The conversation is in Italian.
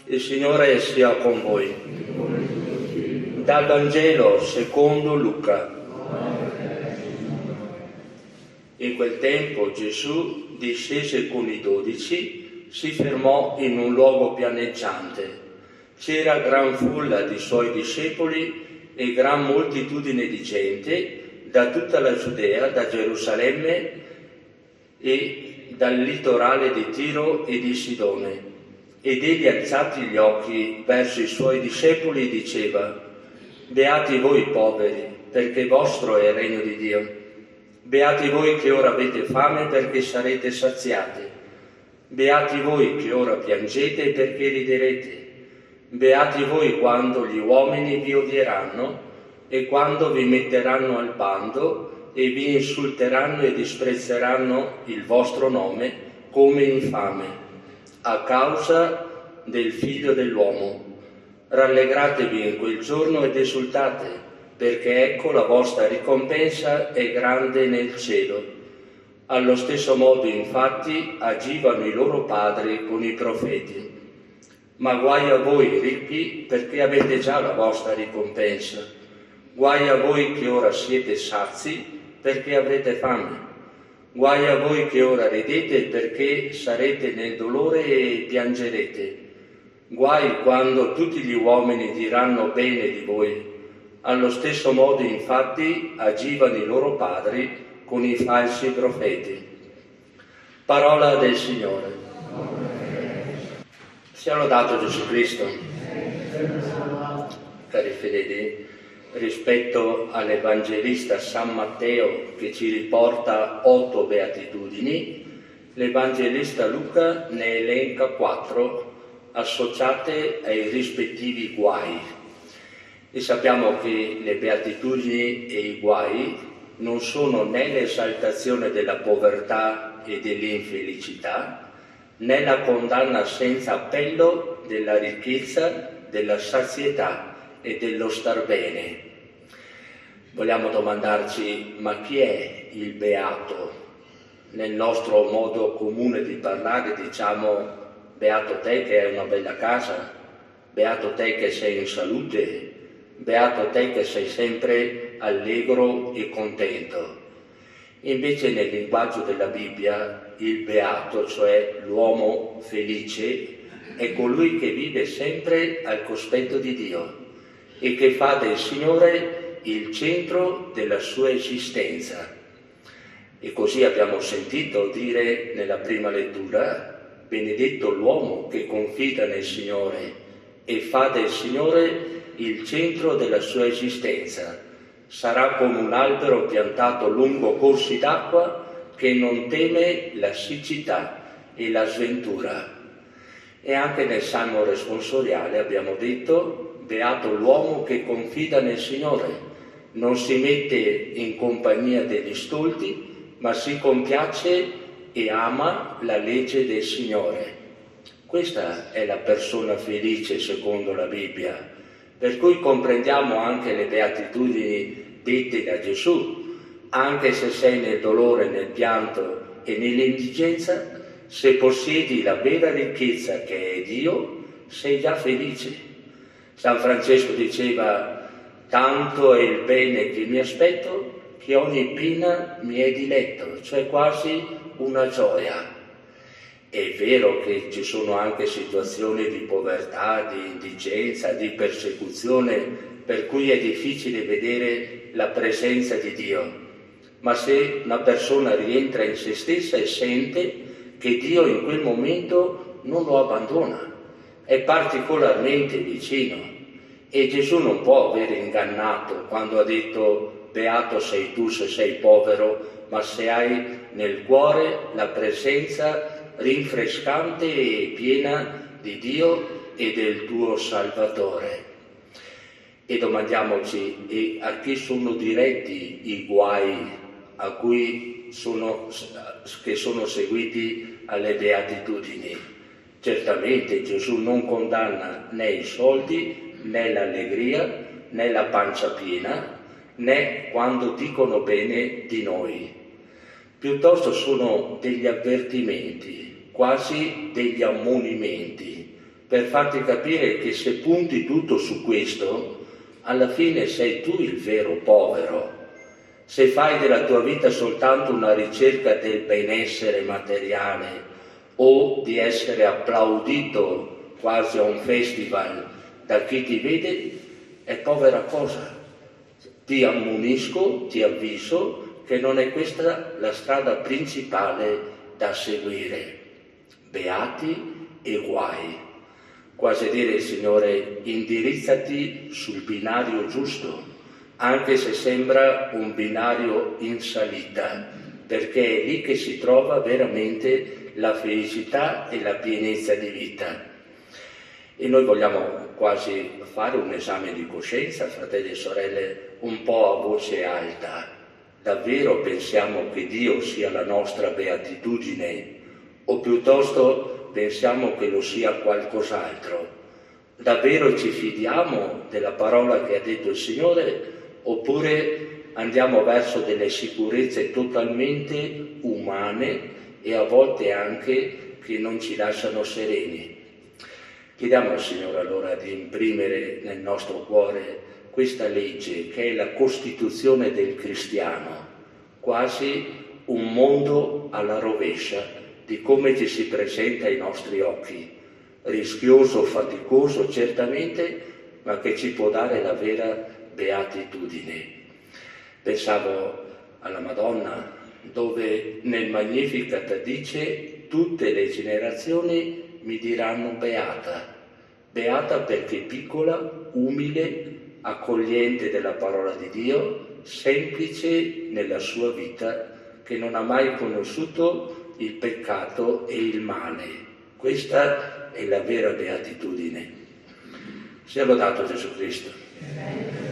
Il Signore sia con voi. Dal Vangelo secondo Luca. In quel tempo Gesù discese con i 12, si fermò in un luogo pianeggiante. C'era gran folla di suoi discepoli e gran moltitudine di gente da tutta la Giudea, da Gerusalemme e dal litorale di Tiro e di Sidone. Ed egli, alzati gli occhi verso i suoi discepoli, diceva: Beati voi poveri, perché vostro è il regno di Dio. Beati voi che ora avete fame, perché sarete saziati. Beati voi che ora piangete, perché riderete. Beati voi quando gli uomini vi odieranno e quando vi metteranno al bando e vi insulteranno e disprezzeranno il vostro nome come infame, a causa del Figlio dell'uomo. Rallegratevi in quel giorno ed esultate, perché ecco la vostra ricompensa è grande nel cielo. Allo stesso modo, infatti, agivano i loro padri con i profeti. Ma guai a voi ricchi, perché avete già la vostra ricompensa. Guai a voi che ora siete sazi, perché avrete fame. Guai a voi che ora ridete, perché sarete nel dolore e piangerete. Guai quando tutti gli uomini diranno bene di voi. Allo stesso modo, infatti, agivano i loro padri con i falsi profeti. Parola del Signore. Sia lodato Gesù Cristo. Cari fedeli, rispetto all'Evangelista San Matteo che ci riporta 8 beatitudini, l'Evangelista Luca ne elenca 4 associate ai rispettivi guai. E sappiamo che le beatitudini e i guai non sono né l'esaltazione della povertà e dell'infelicità, né la condanna senza appello della ricchezza, della sazietà e dello star bene. Vogliamo domandarci: ma chi è il beato? Nel nostro modo comune di parlare diciamo: beato te che hai una bella casa, beato te che sei in salute, beato te che sei sempre allegro e contento. Invece nel linguaggio della Bibbia il beato, cioè l'uomo felice, è colui che vive sempre al cospetto di Dio e che fa del Signore il centro della sua esistenza. E così abbiamo sentito dire nella prima lettura: benedetto l'uomo che confida nel Signore e fa del Signore il centro della sua esistenza. Sarà come un albero piantato lungo corsi d'acqua che non teme la siccità e la sventura. E anche nel Salmo responsoriale abbiamo detto: beato l'uomo che confida nel Signore, non si mette in compagnia degli stolti, ma si compiace e ama la legge del Signore. Questa è la persona felice secondo la Bibbia. Per cui comprendiamo anche le beatitudini dette da Gesù: anche se sei nel dolore, nel pianto e nell'indigenza, se possiedi la vera ricchezza che è Dio, sei già felice. San Francesco diceva: tanto è il bene che mi aspetto che ogni pena mi è diletto, cioè quasi una gioia. È vero che ci sono anche situazioni di povertà, di indigenza, di persecuzione, per cui è difficile vedere la presenza di Dio. Ma se una persona rientra in se stessa e sente che Dio in quel momento non lo abbandona, è particolarmente vicino. E Gesù non può aver ingannato quando ha detto: beato sei tu se sei povero, ma se hai nel cuore la presenza rinfrescante e piena di Dio e del tuo Salvatore. E domandiamoci: e a chi sono diretti i guai che sono seguiti alle beatitudini? Certamente Gesù non condanna né i soldi, né l'allegria, né la pancia piena, né quando dicono bene di noi. Piuttosto sono degli avvertimenti, quasi degli ammonimenti. per farti capire che se punti tutto su questo, alla fine sei tu il vero povero. Se fai della tua vita soltanto una ricerca del benessere materiale o di essere applaudito quasi a un festival da chi ti vede, è povera cosa. Ti ammonisco, ti avviso che non è questa la strada principale da seguire. Beati e guai. Quasi dire, Signore, indirizzati sul binario giusto, anche se sembra un binario in salita, perché è lì che si trova veramente la felicità e la pienezza di vita. E noi vogliamo quasi fare un esame di coscienza, fratelli e sorelle, un po' a voce alta. Davvero pensiamo che Dio sia la nostra beatitudine? O piuttosto pensiamo che lo sia qualcos'altro? Davvero ci fidiamo della parola che ha detto il Signore? Oppure andiamo verso delle sicurezze totalmente umane e a volte anche che non ci lasciano sereni? Chiediamo al Signore allora di imprimere nel nostro cuore questa legge che è la costituzione del cristiano, quasi un mondo alla rovescia di come ci si presenta ai nostri occhi, rischioso, faticoso certamente, ma che ci può dare la vera beatitudine. Pensavo alla Madonna, dove nel Magnificat dice: tutte le generazioni mi diranno beata. Beata perché piccola, umile, accogliente della parola di Dio, semplice nella sua vita, che non ha mai conosciuto il peccato e il male. Questa è la vera beatitudine. Sia lodato Gesù Cristo.